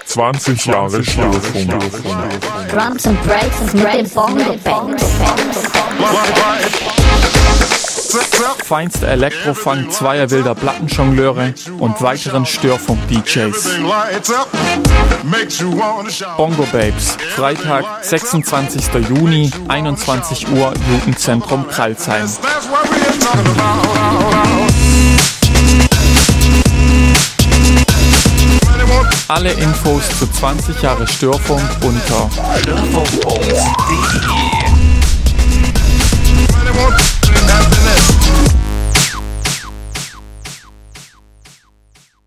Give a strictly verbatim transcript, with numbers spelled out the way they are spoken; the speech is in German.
zwanzig Jahre Störfunk. Drums and Breaks mit dem Bongo Band. Feinster Elektrofunk zweier wilder Plattenjongleure und weiteren Störfunk-D Js. Bongo Babes, Freitag, sechsundzwanzigster Juni, einundzwanzig Uhr, Jugendzentrum Crailsheim. Alle Infos zu zwanzig Jahre Störfunk unter störfunk punkt de.